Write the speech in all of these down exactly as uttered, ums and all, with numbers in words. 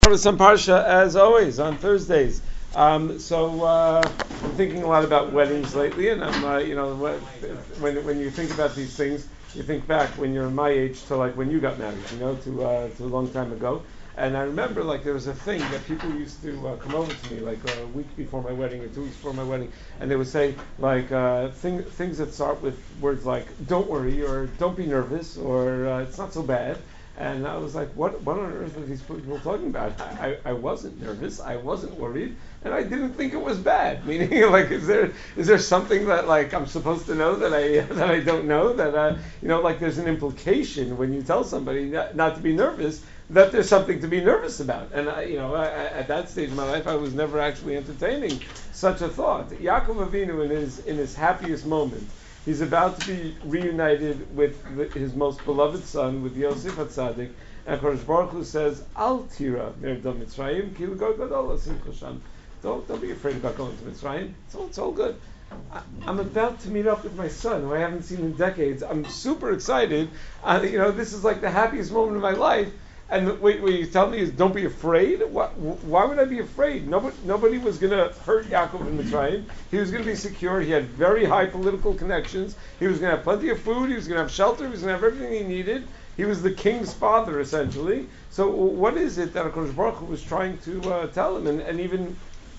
Some parsha as always on Thursdays. Um, so uh, I'm thinking a lot about weddings lately, and I'm, uh, you know, when when you think about these things, you think back when you're my age to like when you got married, you know, to uh, to a long time ago. And I remember like there was a thing that people used to uh, come over to me like a week before my wedding or two weeks before my wedding, and they would say like uh, thing, things that start with words like "don't worry" or "don't be nervous" or uh, "it's not so bad." And I was like, what, what on earth are these people talking about? I, I, I wasn't nervous. I wasn't worried. And I didn't think it was bad. Meaning, like, is there is there something that, like, I'm supposed to know that I that I don't know? That, uh, you know, like, there's an implication when you tell somebody not, not to be nervous that there's something to be nervous about. And, I, you know, I, I, at that stage of my life, I was never actually entertaining such a thought. Yaakov Avinu, in his in his happiest moment, he's about to be reunited with the, his most beloved son, with Yosef HaTzadik, and Kodesh Baruch Hu says, Al tira merdom Mitzrayim, ki l'go gadol asimcha sham. Don't don't be afraid about going to Mitzrayim. It's all it's all good. I, I'm about to meet up with my son, who I haven't seen in decades. I'm super excited. Uh, you know, this is like the happiest moment of my life. And what, what you tell me is, don't be afraid? Why, why would I be afraid? Nobody, nobody was going to hurt Yaakov in Mitzrayim. He was going to be secure. He had very high political connections. He was going to have plenty of food. He was going to have shelter. He was going to have everything he needed. He was the king's father, essentially. So what is it that HaKadosh Baruch Hu was trying to uh, tell him? And, and even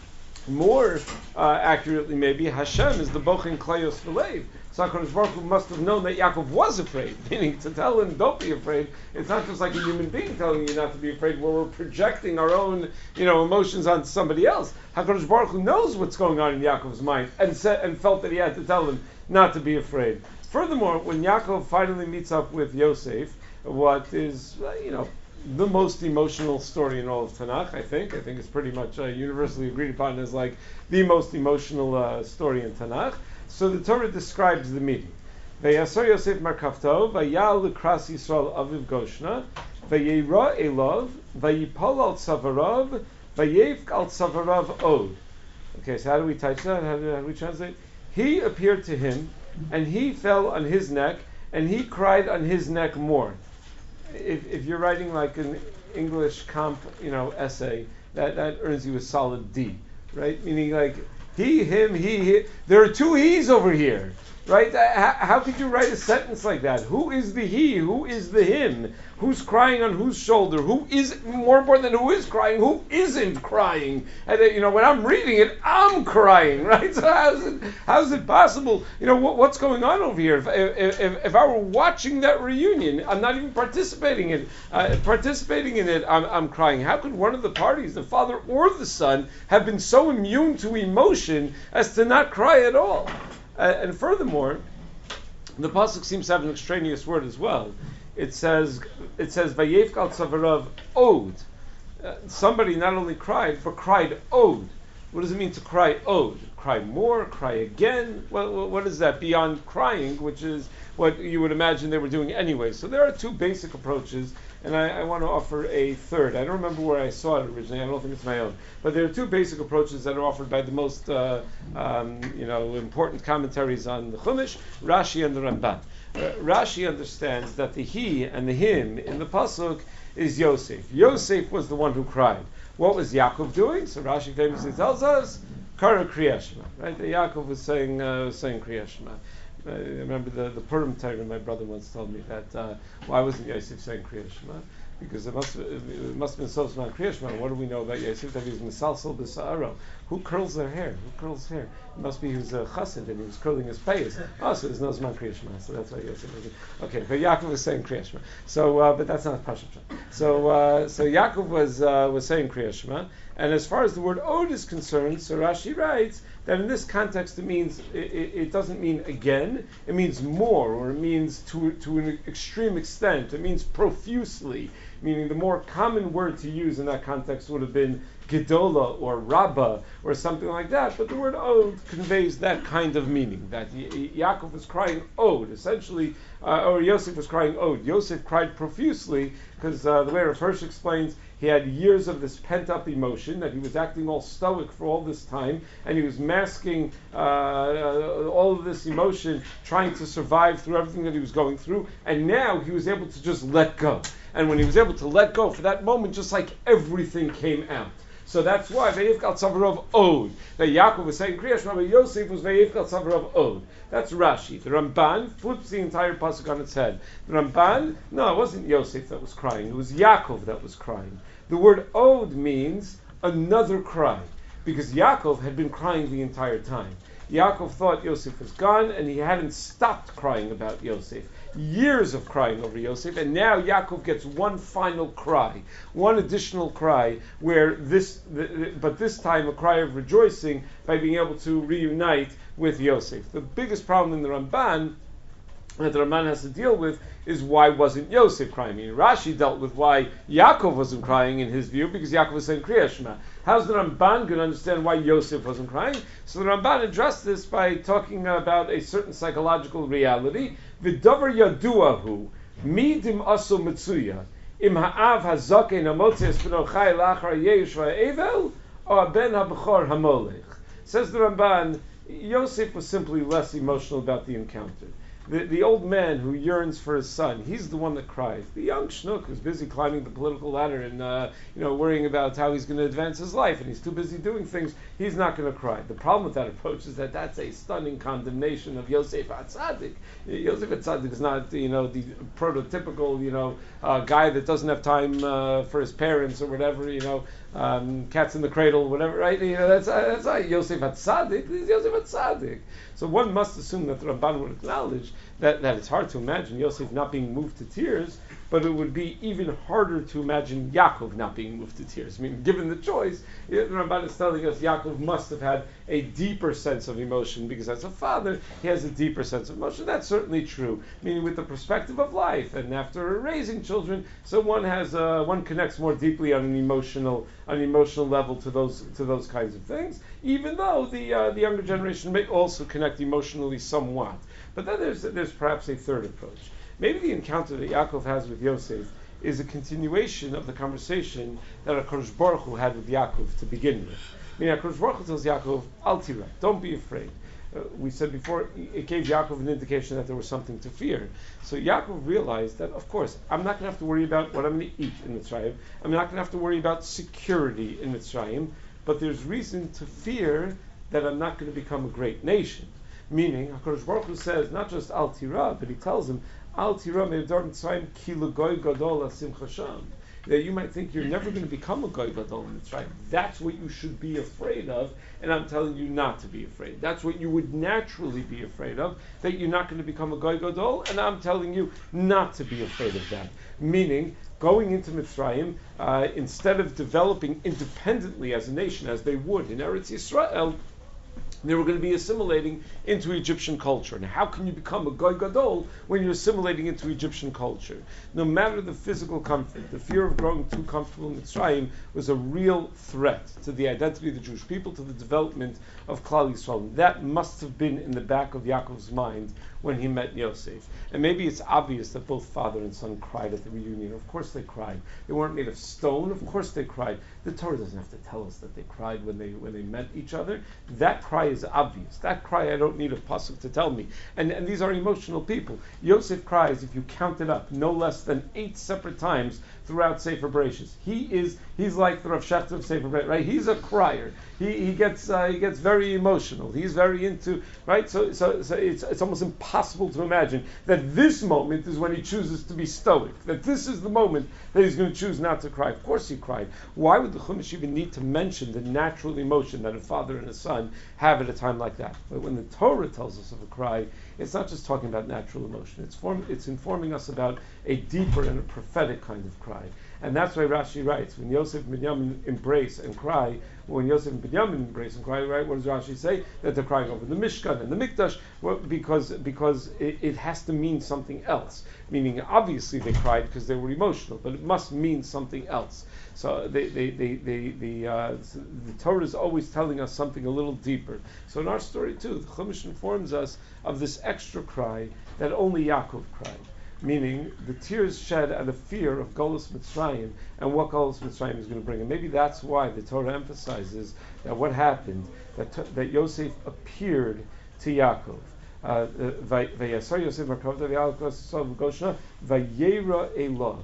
more uh, accurately, maybe, Hashem is the Bochin Klayos V'leiv. So HaKadosh Baruch Hu must have known that Yaakov was afraid, meaning to tell him, don't be afraid. It's not just like a human being telling you not to be afraid, where we're projecting our own, you know, emotions on somebody else. HaKadosh Baruch Hu knows what's going on in Yaakov's mind, and said, and felt that he had to tell him not to be afraid. Furthermore, when Yaakov finally meets up with Yosef, what is, uh, you know, the most emotional story in all of Tanakh, I think. I think it's pretty much uh, universally agreed upon as like the most emotional uh, story in Tanakh. So the Torah describes the meeting. Vayasor Yosef Markavto, Vayal L'Kras Yisrael Aviv Goshna, Vayera Elov, Vayipol Al Tzavarav, Vayevk Al Tzavarav Od. Okay, so how do we touch that? How do, how do we translate? He appeared to him, and he fell on his neck, and he cried on his neck more. If, if you're writing like an English comp, you know, essay, that, that earns you a solid D, right? Meaning like he, him, he, he. There are two he's over here, right? How, how could you write a sentence like that? Who is the he? Who is the him? Who's crying on whose shoulder? Who is, more important than who is crying, who isn't crying? And then, you know, when I'm reading it, I'm crying, right? So how's it, how's it possible? You know, what, what's going on over here? If, if, if, if I were watching that reunion, I'm not even participating in uh, participating in it, I'm, I'm crying. How could one of the parties, the father or the son, have been so immune to emotion as to not cry at all? Uh, and furthermore, the pasuk seems to have an extraneous word as well. It says, it says, Vayevkal Tzavarav Od. Uh, somebody not only cried, but cried Od. What does it mean to cry Od? Cry more, cry again? Well, what is that beyond crying, which is what you would imagine they were doing anyway? So there are two basic approaches, and I, I want to offer a third. I don't remember where I saw it originally. I don't think it's my own. But there are two basic approaches that are offered by the most, uh, um, you know, important commentaries on the Chumash, Rashi and the Ramban. Uh, Rashi understands that the he and the him in the pasuk is Yosef. Yosef was the one who cried. What was Yaakov doing? So Rashi famously tells us, Kara Kriya Shema, right? That Yaakov was saying, uh, was saying Kriya Shema. I remember the, the Purim Torah, my brother once told me that, uh, why wasn't Yosef saying Kriya Shema? Because it must, it must have been so smart Kriya Shema. What do we know about Yosef? That he was Misalsel B'Sa'aro. Who curls their hair? Who curls hair? It must be he was a chassid and he was curling his payas. Oh, so there's no Zman Kriya Shema. So that's why Yosef was. Okay, but Yaakov was saying Kriya Shema. So, uh, but that's not Pashat. So, uh, so Yaakov was uh, was saying Kriya Shema. And as far as the word Od is concerned, so Rashi writes that in this context it means it, it, it doesn't mean again. It means more, or it means to to an extreme extent. It means profusely. Meaning the more common word to use in that context would have been Gedola or Rabbah or something like that, but the word Od conveys that kind of meaning, that y- Yaakov was crying Od, essentially, uh, or Yosef was crying Od. Yosef cried profusely, because uh, the way Rav Hirsch explains, he had years of this pent-up emotion, that he was acting all stoic for all this time, and he was masking uh, uh, all of this emotion, trying to survive through everything that he was going through, and now he was able to just let go. And when he was able to let go for that moment, just like everything came out. So that's why Vayivkal Tzavarov Od. That Yaakov was saying Kriyash Rabbi Yosef was Vayivkal Tzavarov Od. That's Rashi. The Ramban flips the entire pasuk on its head. The Ramban, no, it wasn't Yosef that was crying. It was Yaakov that was crying. The word Od means another cry, because Yaakov had been crying the entire time. Yaakov thought Yosef was gone, and he hadn't stopped crying about Yosef. Years of crying over Yosef, and now Yaakov gets one final cry, one additional cry, where this, the, but this time a cry of rejoicing by being able to reunite with Yosef. The biggest problem in the Ramban that the Ramban has to deal with is why wasn't Yosef crying? I mean, Rashi dealt with why Yaakov wasn't crying in his view, because Yaakov was saying Kriya Shema. How's the Ramban going to understand why Yosef wasn't crying? So the Ramban addressed this by talking about a certain psychological reality. V'davar yaduahu midim aso mitzuya im ha'av hazaken hamotzias b'nochai lachar yesh va'evel or ben ha'bechor hamolech. Says the Ramban, Yosef was simply less emotional about the encounter. The, the old man who yearns for his son, he's the one that cries. The young schnook who's busy climbing the political ladder and uh, you know worrying about how he's going to advance his life, and he's too busy doing things, he's not going to cry. The problem with that approach is that that's a stunning condemnation of Yosef HaTzadik. Yosef HaTzadik is not, you know, the prototypical, you know, uh, guy that doesn't have time uh, for his parents or whatever, you know, um, cats in the cradle, whatever, right? You know, that's uh, that's not Yosef HaTzadik. He's Yosef HaTzadik. So one must assume that the Ramban would acknowledge that, that it's hard to imagine Yosef not being moved to tears, but it would be even harder to imagine Yaakov not being moved to tears. I mean, given the choice, the Ramban is telling us Yaakov must have had a deeper sense of emotion, because as a father, he has a deeper sense of emotion. That's certainly true, meaning with the perspective of life, and after raising children, so one has uh, one connects more deeply on an emotional on an emotional level to those to those kinds of things, even though the uh, the younger generation may also connect emotionally somewhat. But then there's there's perhaps a third approach. Maybe the encounter that Yaakov has with Yosef is a continuation of the conversation that HaKadosh Baruch Hu had with Yaakov to begin with. I mean, HaKadosh Baruch Hu tells Yaakov, Al tira, don't be afraid. Uh, we said before, it gave Yaakov an indication that there was something to fear. So Yaakov realized that, of course, I'm not going to have to worry about what I'm going to eat in Mitzrayim. I'm not going to have to worry about security in Mitzrayim. But there's reason to fear that I'm not going to become a great nation. Meaning, HaKadosh Baruch Hu says, not just Al tira, but he tells him, Al tira me'edar Mitzrayim ki l'goy gadol asim chasham. That you might think you're never going to become a goy gadol in Mitzrayim. That's what you should be afraid of, and I'm telling you not to be afraid. That's what you would naturally be afraid of, that you're not going to become a goy gadol, and I'm telling you not to be afraid of that. Meaning, going into Mitzrayim, uh, instead of developing independently as a nation, as they would in Eretz Yisrael, they were going to be assimilating into Egyptian culture. Now, how can you become a goy gadol when you're assimilating into Egyptian culture? No matter the physical comfort, the fear of growing too comfortable in Mitzrayim was a real threat to the identity of the Jewish people, to the development of Klal Yisrael. That must have been in the back of Yaakov's mind when he met Yosef. And maybe it's obvious that both father and son cried at the reunion. Of course they cried. They weren't made of stone. Of course they cried. The Torah doesn't have to tell us that they cried when they when they met each other. That cry is obvious. That cry I don't need a pasuk to tell me. And and these are emotional people. Yosef cries, if you count it up, no less than eight separate times throughout Sefer Bereshis. He is he's like the Rav Shechter of Sefer Bereshis, right? He's a crier. He he gets uh, he gets very emotional. He's very into right. So so so it's it's almost impossible to imagine that this moment is when he chooses to be stoic. That this is the moment that he's going to choose not to cry. Of course he cried. Why would the Chumash even need to mention the natural emotion that a father and a son have at a time like that? But when the Torah tells us of a cry, it's not just talking about natural emotion. It's form, it's informing us about a deeper and a prophetic kind of cry. And that's why Rashi writes, when Yosef and Binyamin embrace and cry, when Yosef and Binyamin embrace and cry, right, what does Rashi say? That they're crying over the Mishkan and the Mikdash, well, because because it, it has to mean something else. Meaning, obviously they cried because they were emotional, but it must mean something else. So they, they, they, they, the, uh, the Torah is always telling us something a little deeper. So in our story too, the Chumash informs us of this extra cry that only Yaakov cried. Meaning the tears shed out of fear of Golus Mitzrayim and what Golus Mitzrayim is going to bring. And maybe that's why the Torah emphasizes that what happened, that that Yosef appeared to Yaakov. Vayasar Yosef Markov Vayera Elov,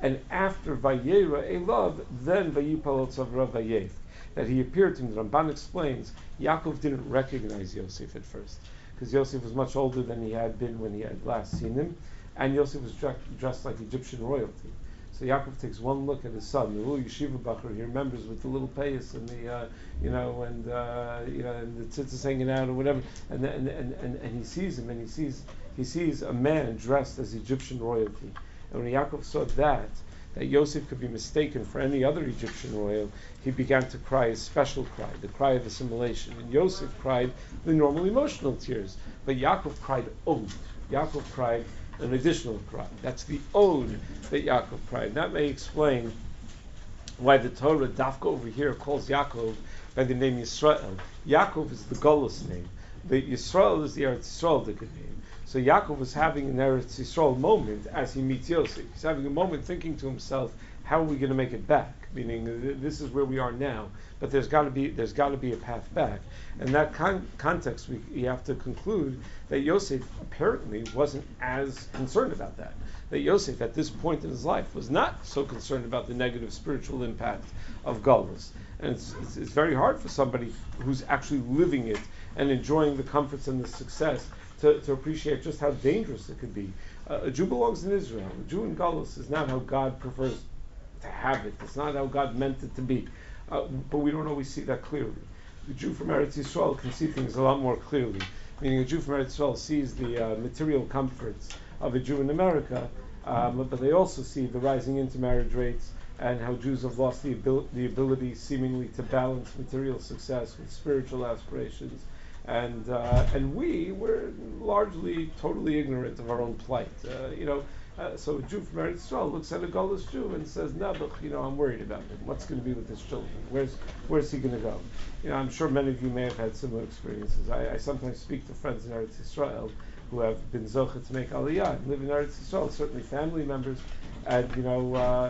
And after Vayera Elav, then Vayipal Tzavra Vayev, that he appeared to him. The Ramban explains Yaakov didn't recognize Yosef at first, because Yosef was much older than he had been when he had last seen him, and Yosef was dre- dressed like Egyptian royalty. So Yaakov takes one look at his son, the little yeshiva bacher. He remembers with the little payas and the, uh, you know, and uh, you know, and the tzitzis hanging out or whatever, and, and and and and he sees him, and he sees he sees a man dressed as Egyptian royalty. And when Yaakov saw that, that Yosef could be mistaken for any other Egyptian royal, he began to cry a special cry, the cry of assimilation. And Yosef cried the normal emotional tears, but Yaakov cried ode. Yaakov cried an additional cry. That's the ode that Yaakov cried. And that may explain why the Torah, Dafka over here, calls Yaakov by the name Yisrael. Yaakov is the Golos name. The Yisrael is the Eretz Yisrael name. So Yaakov was having an Eretz Yisrael moment as he meets Yosef. He's having a moment thinking to himself, how are we going to make it back? Meaning, this is where we are now, but there's got to be there's got to be a path back. In that con- context, we, we have to conclude that Yosef apparently wasn't as concerned about that. That Yosef, at this point in his life, was not so concerned about the negative spiritual impact of Galus. And it's, it's, it's very hard for somebody who's actually living it and enjoying the comforts and the success to, to appreciate just how dangerous it could be. Uh, a Jew belongs in Israel. A Jew in Galus is not how God prefers to have it. It's not how God meant it to be. Uh, but we don't always see that clearly. The Jew from Eretz Yisrael can see things a lot more clearly. Meaning a Jew from Eretz Yisrael sees the uh, material comforts of a Jew in America, um, but they also see the rising intermarriage rates and how Jews have lost the, abil- the ability seemingly to balance material success with spiritual aspirations. And uh, and we were largely totally ignorant of our own plight. Uh, you know, uh, so a Jew from Eretz Yisrael looks at a Golos Jew and says, "No, but you know, I'm worried about him. What's going to be with his children? Where's where's he going to go?" You know, I'm sure many of you may have had similar experiences. I, I sometimes speak to friends in Eretz Yisrael who have been zocheh to make aliyah and live in Eretz Yisrael. Certainly, family members, and you know. Uh,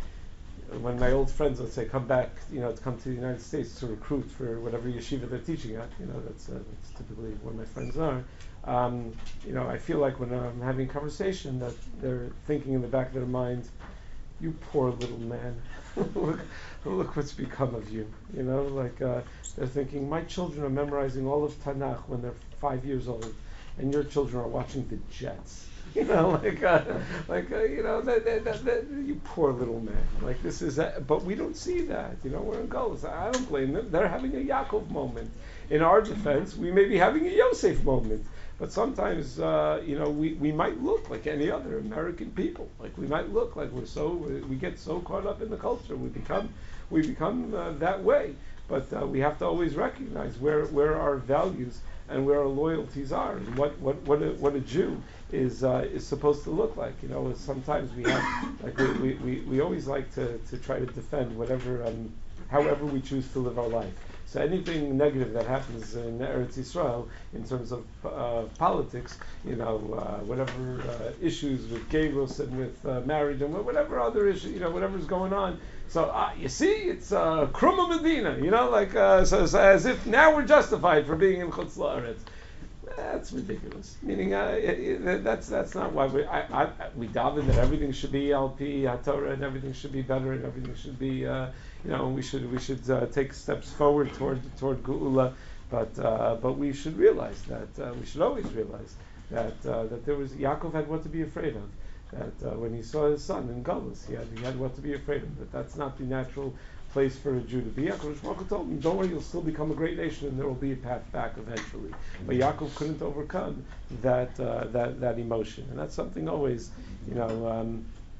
When my old friends would say, come back, you know, to come to the United States to recruit for whatever yeshiva they're teaching at, you know, that's, uh, that's typically where my friends are. Um, you know, I feel like when I'm having a conversation that they're thinking in the back of their mind, you poor little man, look, look what's become of you. You know, like uh, they're thinking, my children are memorizing all of Tanakh when they're five years old, and your children are watching the Jets. You know, like, uh, like uh, you know, that, that, that, that, you poor little man. Like this is, that, but we don't see that. You know, we're in Golos. I don't blame them. They're having a Yaakov moment. In our defense, we may be having a Yosef moment. But sometimes, uh, you know, we, we might look like any other American people. Like we might look like we're so we get so caught up in the culture. We become we become uh, that way. But uh, we have to always recognize where where our values and where our loyalties are, and what what what a, what a Jew is uh, is supposed to look like. You know, sometimes we have like we, we, we, we always like to, to try to defend whatever um, however we choose to live our life. So anything negative that happens in Eretz Yisrael in terms of uh, politics, you know, uh, whatever uh, issues with Gabrus and with uh, marriage and whatever other issue, you know, whatever's going on. So uh, you see, it's uh, Kruma Medina, you know, like uh, so, so as if now we're justified for being in Chutz La'aretz. That's ridiculous. Meaning, uh, it, it, that's that's not why we I, I, we daven that everything should be Al Pi HaTorah and everything should be better and everything should be uh, you know we should we should uh, take steps forward toward toward Geula, but uh, but we should realize that uh, we should always realize that uh, that there was Yaakov had what to be afraid of. That uh, when he saw his son in Galus, he had he had what to be afraid of. But that's not the natural place for a Jew to be. Yaakov Baruch told him, "Don't worry, you'll still become a great nation, and there will be a path back eventually." But Yaakov couldn't overcome that uh, that that emotion, and that's something always, you know. Um,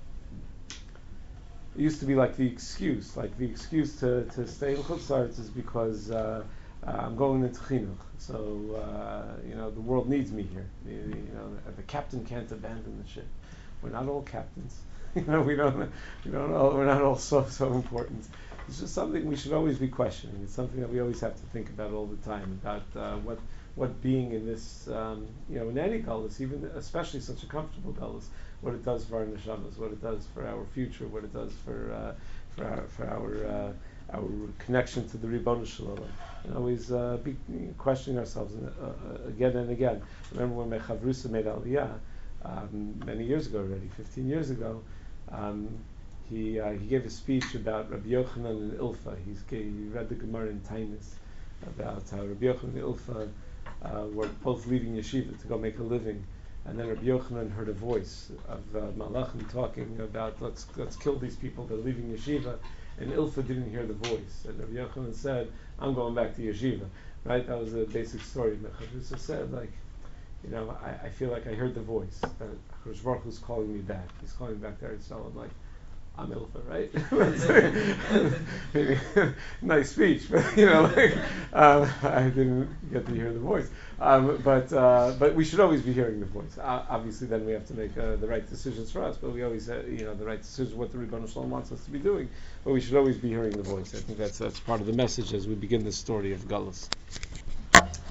it used to be like the excuse, like the excuse to, to stay in Chutz La'aretz is because uh, uh, I'm going into chinuch, so uh, you know the world needs me here. You, you know, the captain can't abandon the ship. We're not all captains. You know, we don't. We don't all. We're not all so so important. It's just something we should always be questioning. It's something that we always have to think about all the time about uh, what what being in this, um, you know, in any galus, even especially such a comfortable galus, what it does for our neshamas, what it does for our future, what it does for uh, for our for our uh, our connection to the Ribono Shel Olam. And always uh, be questioning ourselves uh, again and again. Remember when my chavrusa made aliyah um, many years ago already, fifteen years ago. Um, he uh, he gave a speech about Rabbi Yochanan and Ilfa. He's, he read the Gemara in Tainus about how Rabbi Yochanan and Ilfa uh, were both leaving yeshiva to go make a living, and then Rabbi Yochanan heard a voice of uh, Malachim talking about let's let's kill these people. They're leaving yeshiva, and Ilfa didn't hear the voice, and Rabbi Yochanan said, "I'm going back to yeshiva." Right? That was the basic story. Mechavusa said, like, you know, I, I feel like I heard the voice that Hakadosh Baruch Hu's calling me back. He's calling me back to Eretz Yisrael. I'm like, I'm Ilfa, right? Maybe nice speech, but you know, like um, I didn't get to hear the voice. Um, but uh, but we should always be hearing the voice. Uh, obviously, then we have to make uh, the right decisions for us. But we always, uh, you know, the right decisions what the Ribbon Shalom wants us to be doing. But we should always be hearing the voice. I think that's that's part of the message as we begin this story of Galus.